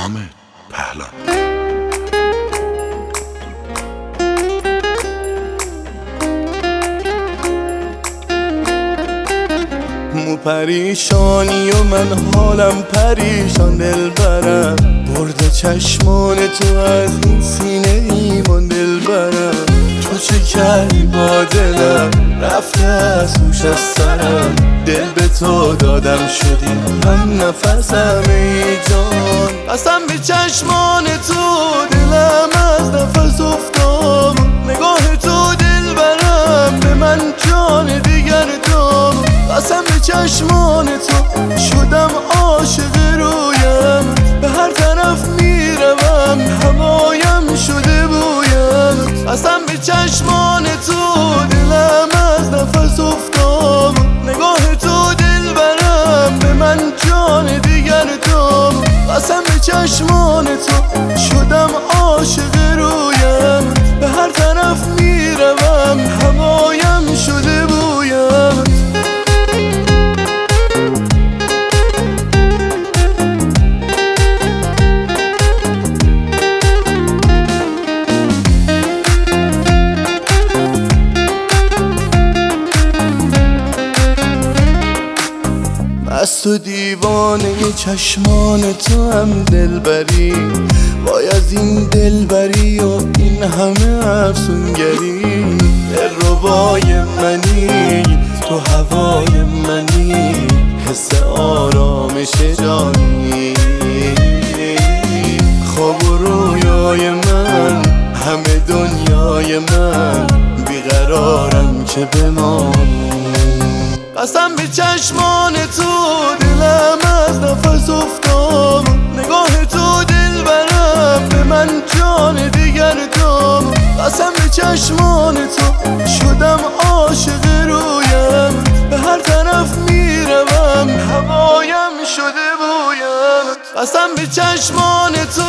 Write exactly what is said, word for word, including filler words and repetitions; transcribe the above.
حامد پهلان. مو پریشانی و من حالم پریشان دل برم، برده چشمان تو از این سینه ایمان دل برم. تو چه کردی با دلم، رفته از هوش از سرم، دل به تو دادم شدی هم نفسم ای جان. قسم به چشمان تو دلم از نفس افتاد، نگاه تو دل برم به من جان دیگر داد. قسم به چشمان تو شدم عاشق رویم، به هر طرف میروم هوایم شده بویم. قسم به چشمان تو دلم از نفس افتاد، نگاه تو دل برم به من جان دیگر داد. قسم به چشمان تو شدم عاشق رویم، به هر طرف میروم هوایم شده بویم. از تو دیوانه چشمان تو هم دلبری، وای از این دلبری و این همه افسونگری. دلربای منی تو هوای منی، حس آرامش جانی. خواب و رویای من همه دنیای من، بیقرارم که بمانی. قسم به چشمان تو دلم از نفس افتاد، نگاه تو دل برم به من جان دیگر داد. قسم به چشمان تو شدم عاشق رویم، به هر طرف میروم هوایم شده بویم. قسم به چشمان تو